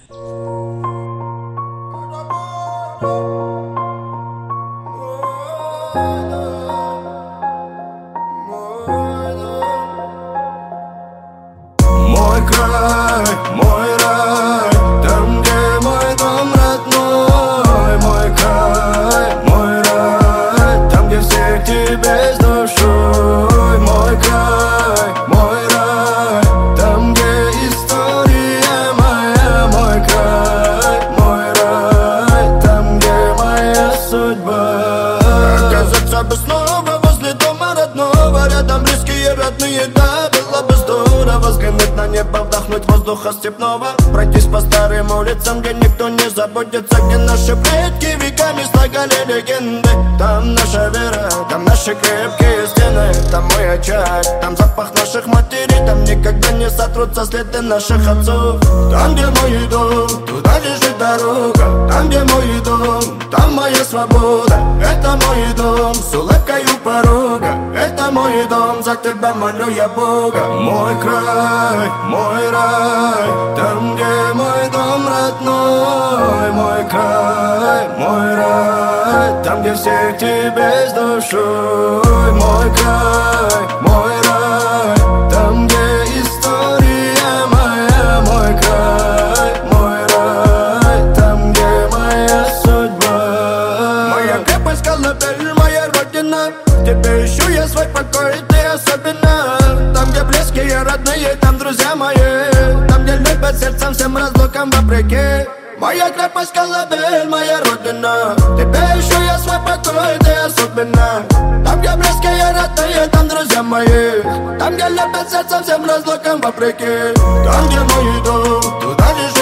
Мой край, мой рай, там, где мой дом родной. Мой край, мой рай, там, где всех тебе с душой. Мой край, мой рай, там, где история моя. Мой край, мой рай, там, где моя судьба. Оказаться бы снова возле дома родного, рядом близкие, родные, да, было бы здорово. Взглянуть на небо, вдохнуть воздуха степного, пройтись по старым улицам, где никто не заботится, где наши предки веками слагали легенды. Там наша вера, там наши крепкие стены, там мой очаг, там запах наших матерей, там никогда не сотрутся следы наших отцов. Там, где мой дом, туда лежит дорога. Там, где мой дом, там моя свобода. Это мой дом, с улыбкой у порога. Это мой дом, за тебя молю я Бога. Мой край, мой рай, там, где мой дом родной. Мой край, мой рай, там, где всех тебе с душой. Мой край, мой рай, там, где история моя. Мой край, мой рай, там, где моя судьба. Моя крепость, колыбель, моя родина. В тебе ищу я свой покой, ты особенно. Там, где близкие, родные, там друзья мои. Там, где любят сердцем всем разлукам вопреки. Моя крепость, колыбель, моя родина. В тебе ищу я свой покой, ты особенно. Там, где близкие, родные, там друзья мои. Там, где любят сердцем всем разлукам вопреки. Там, где мой дом, туда лишь